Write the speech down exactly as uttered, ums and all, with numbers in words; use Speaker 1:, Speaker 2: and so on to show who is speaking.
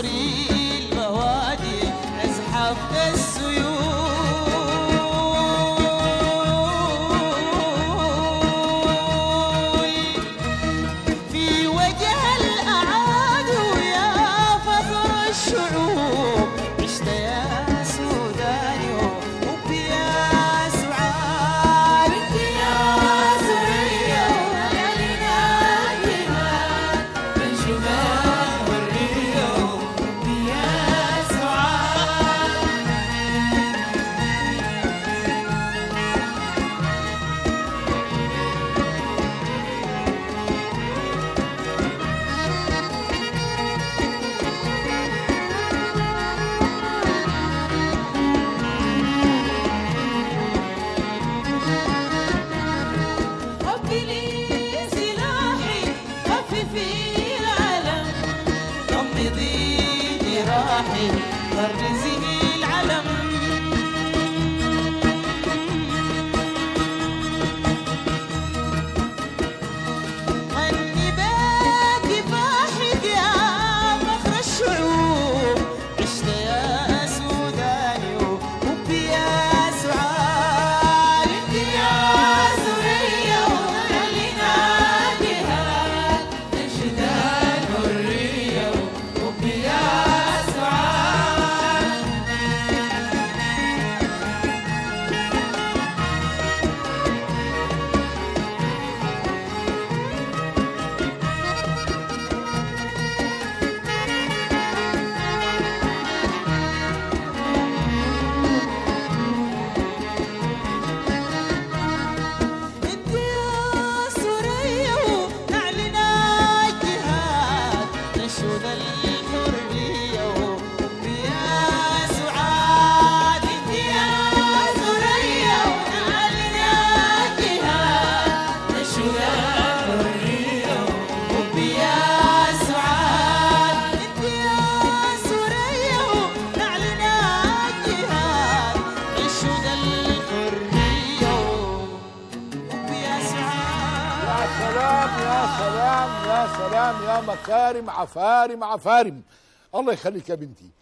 Speaker 1: نسيل بوادي نزحف السيول في وجه الأعادي يا فخر الشعوب عشت يا سوداني وبيا سعاد يا سوريا لنا جهاد بنشوف الحرية وبيا سعاد خفي لي سلاحي خففي العلم غمضي جراحي غرزي العلم غني بكفاحك يا فخر الشعوب عشت يا سوداني وبيا سعاد يا سوريا ولنا جهاد نشد الحرية وبيا سعاد انت يا سوريا ونعلنا جهاد نشود الحرية وبيا سعاد انت يا سوريا ونعلنا جهاد نشود الحرية وبيا سعاد انت يا سوريا ونعلنا جهاد نشود الحرية وبيا سعاد.
Speaker 2: يا سلام يا سلام يا سلام يا مكارم عفارم عفارم. الله يخليك يا بنتي.